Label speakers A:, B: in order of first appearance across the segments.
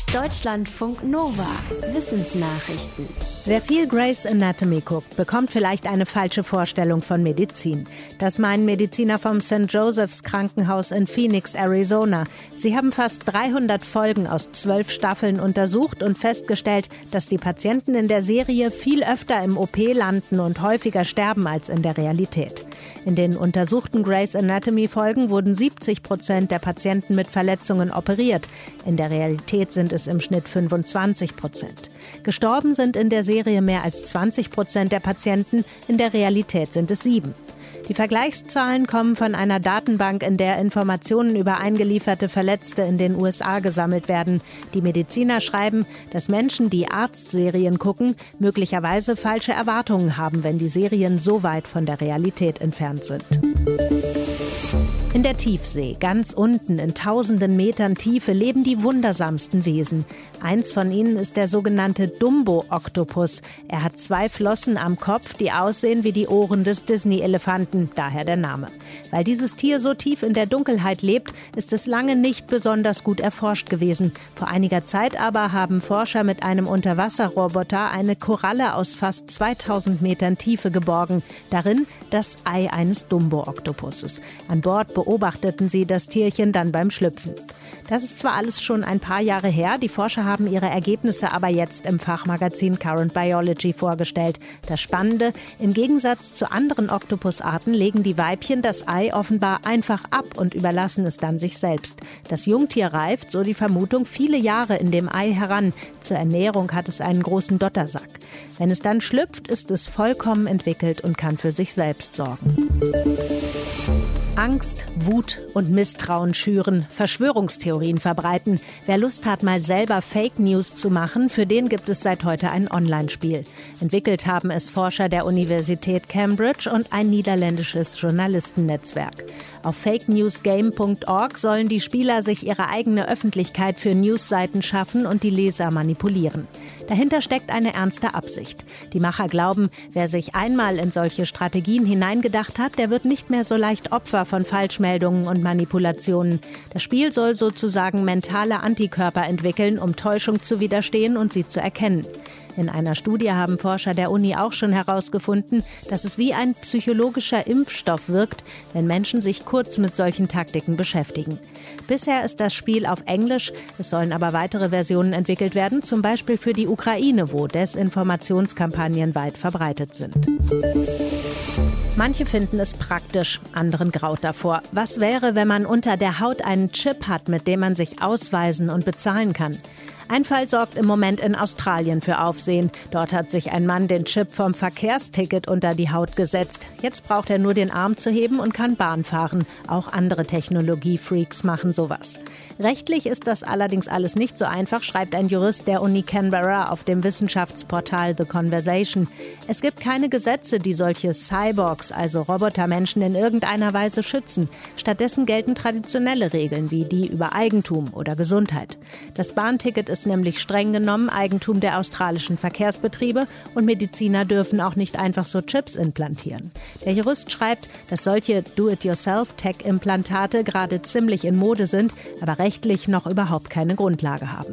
A: Deutschlandfunk Nova. Wissensnachrichten.
B: Wer viel Grey's Anatomy guckt, bekommt vielleicht eine falsche Vorstellung von Medizin. Das meinen Mediziner vom St. Joseph's Krankenhaus in Phoenix, Arizona. Sie haben fast 300 Folgen aus 12 Staffeln untersucht und festgestellt, dass die Patienten in der Serie viel öfter im OP landen und häufiger sterben als in der Realität. In den untersuchten Grey's Anatomy-Folgen wurden 70% der Patienten mit Verletzungen operiert. In der Realität sind es im Schnitt 25%. Gestorben sind in der Serie mehr als 20% der Patienten, in der Realität sind es 7%. Die Vergleichszahlen kommen von einer Datenbank, in der Informationen über eingelieferte Verletzte in den USA gesammelt werden. Die Mediziner schreiben, dass Menschen, die Arztserien gucken, möglicherweise falsche Erwartungen haben, wenn die Serien so weit von der Realität entfernt sind. In der Tiefsee, ganz unten in tausenden Metern Tiefe, leben die wundersamsten Wesen. Eins von ihnen ist der sogenannte Dumbo-Oktopus. Er hat 2 Flossen am Kopf, die aussehen wie die Ohren des Disney-Elefanten, daher der Name. Weil dieses Tier so tief in der Dunkelheit lebt, ist es lange nicht besonders gut erforscht gewesen. Vor einiger Zeit aber haben Forscher mit einem Unterwasserroboter eine Koralle aus fast 2000 Metern Tiefe geborgen. Darin das Ei eines Dumbo-Oktopuses. An Bord beobachteten sie das Tierchen dann beim Schlüpfen. Das ist zwar alles schon ein paar Jahre her, die Forscher haben ihre Ergebnisse aber jetzt im Fachmagazin Current Biology vorgestellt. Das Spannende, im Gegensatz zu anderen Oktopusarten legen die Weibchen das Ei offenbar einfach ab und überlassen es dann sich selbst. Das Jungtier reift, so die Vermutung, viele Jahre in dem Ei heran. Zur Ernährung hat es einen großen Dottersack. Wenn es dann schlüpft, ist es vollkommen entwickelt und kann für sich selbst sorgen. Angst, Wut und Misstrauen schüren, Verschwörungstheorien verbreiten. Wer Lust hat, mal selber Fake News zu machen, für den gibt es seit heute ein Online-Spiel. Entwickelt haben es Forscher der Universität Cambridge und ein niederländisches Journalistennetzwerk. Auf fakenewsgame.org sollen die Spieler sich ihre eigene Öffentlichkeit für Newsseiten schaffen und die Leser manipulieren. Dahinter steckt eine ernste Absicht. Die Macher glauben, wer sich einmal in solche Strategien hineingedacht hat, der wird nicht mehr so leicht Opfer von Falschmeldungen und Manipulationen. Das Spiel soll sozusagen mentale Antikörper entwickeln, um Täuschung zu widerstehen und sie zu erkennen. In einer Studie haben Forscher der Uni auch schon herausgefunden, dass es wie ein psychologischer Impfstoff wirkt, wenn Menschen sich kurz mit solchen Taktiken beschäftigen. Bisher ist das Spiel auf Englisch, es sollen aber weitere Versionen entwickelt werden, zum Beispiel für die Ukraine, wo Desinformationskampagnen weit verbreitet sind. Manche finden es praktisch, anderen graut davor. Was wäre, wenn man unter der Haut einen Chip hat, mit dem man sich ausweisen und bezahlen kann? Ein Fall sorgt im Moment in Australien für Aufsehen. Dort hat sich ein Mann den Chip vom Verkehrsticket unter die Haut gesetzt. Jetzt braucht er nur den Arm zu heben und kann Bahn fahren. Auch andere Technologiefreaks machen sowas. Rechtlich ist das allerdings alles nicht so einfach, schreibt ein Jurist der Uni Canberra auf dem Wissenschaftsportal The Conversation. Es gibt keine Gesetze, die solche Cyborgs, also Robotermenschen, in irgendeiner Weise schützen. Stattdessen gelten traditionelle Regeln wie die über Eigentum oder Gesundheit. Das Bahnticket ist nämlich streng genommen Eigentum der australischen Verkehrsbetriebe und Mediziner dürfen auch nicht einfach so Chips implantieren. Der Jurist schreibt, dass solche Do-it-yourself-Tech-Implantate gerade ziemlich in Mode sind, aber rechtlich noch überhaupt keine Grundlage haben.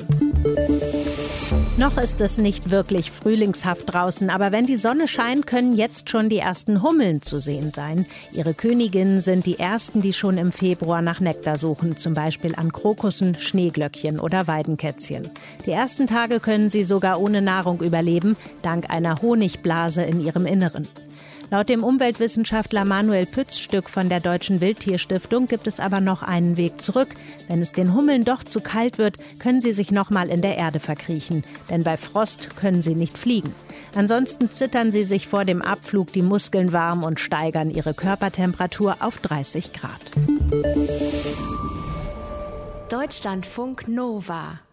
B: Noch ist es nicht wirklich frühlingshaft draußen, aber wenn die Sonne scheint, können jetzt schon die ersten Hummeln zu sehen sein. Ihre Königinnen sind die ersten, die schon im Februar nach Nektar suchen, zum Beispiel an Krokussen, Schneeglöckchen oder Weidenkätzchen. Die ersten Tage können sie sogar ohne Nahrung überleben, dank einer Honigblase in ihrem Inneren. Laut dem Umweltwissenschaftler Manuel Pützstück von der Deutschen Wildtierstiftung gibt es aber noch einen Weg zurück. Wenn es den Hummeln doch zu kalt wird, können sie sich noch mal in der Erde verkriechen. Denn bei Frost können sie nicht fliegen. Ansonsten zittern sie sich vor dem Abflug die Muskeln warm und steigern ihre Körpertemperatur auf 30 Grad.
A: Deutschlandfunk Nova